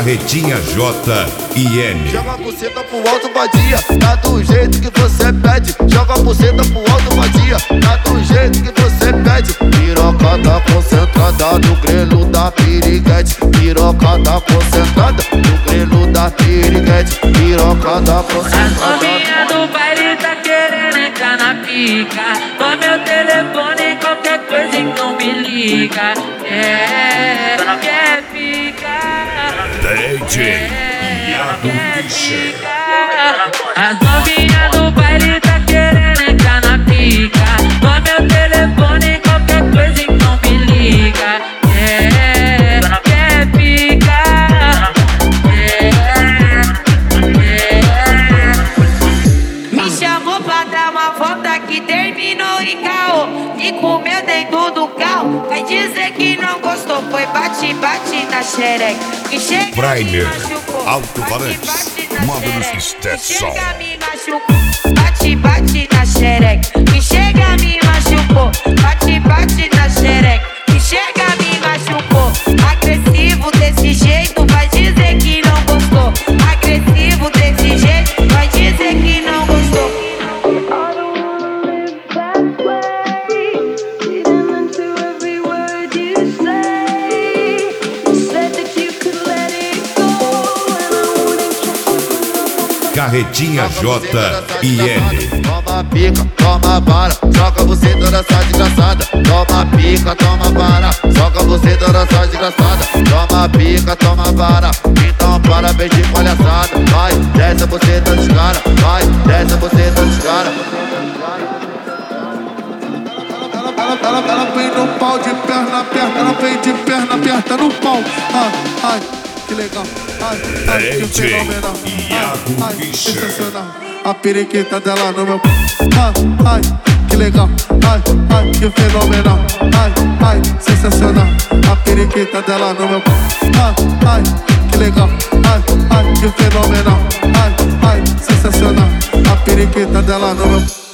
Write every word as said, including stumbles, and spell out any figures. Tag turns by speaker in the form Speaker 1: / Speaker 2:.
Speaker 1: Carretinha J e N.
Speaker 2: Joga a buceta pro alto, vadia, tá do jeito que você pede. Joga a buceta pro alto, vadia, tá do jeito que você pede. Piroca tá concentrada no grelo da piriguete. Piroca tá concentrada no grelo da piriguete. Piroca tá concentrada.
Speaker 3: A novinha do baile tá querendo entrar na pica. Toma meu telefone, qualquer coisa então me liga. É, quer ficar
Speaker 1: D J Iago Fischer.
Speaker 3: As novinhas do baile tá querendo entrar na pica. Toma meu telefone, qualquer coisa então me liga. É, quer ficar. Me chamou pra dar uma volta que terminou em caô. E comeu dentro do carro. Vai dizer que não gostou, foi bate, bate na xereca. Me chega,
Speaker 1: Primer,
Speaker 3: me machucou.
Speaker 1: alto-falantes,
Speaker 3: Bate, bate na
Speaker 1: módulos
Speaker 3: xereca.
Speaker 1: Stetson.
Speaker 3: Me chega, me machucou. Bate, bate na xereca. Me chega, me machucou. Bate, bate na xereca. Me chega, me machucou. Agressivo desse jeito, vai dizer que não gostou. Agressivo desse jeito, vai dizer que não gostou.
Speaker 1: Carretinha J e N.
Speaker 2: Toma pica, toma vara, joga você toda essa desgraçada. Toma pica, toma vara, joga você toda essa desgraçada. Toma pica, toma vara, então parabéns de palhaçada. Vai, desce você dos cara, vai, desce você dos cara.
Speaker 4: Ela, ela, ela vem no pau de perna aperta, ela vem de perna aperta no pau. Ai, ai, que legal. Ai, ai, que
Speaker 1: D J
Speaker 4: fenomenal.
Speaker 1: Iago
Speaker 4: Ai, ai,
Speaker 1: Fischer.
Speaker 4: sensacional. A periquita dela no meu. Ai, ai, que legal. Ai, ai, que fenomenal. Ai, ai, sensacional. A periquita dela no meu. Ai, ai, que legal. Ai, ai, que fenomenal. Ai, ai, sensacional. A periquita dela no meu.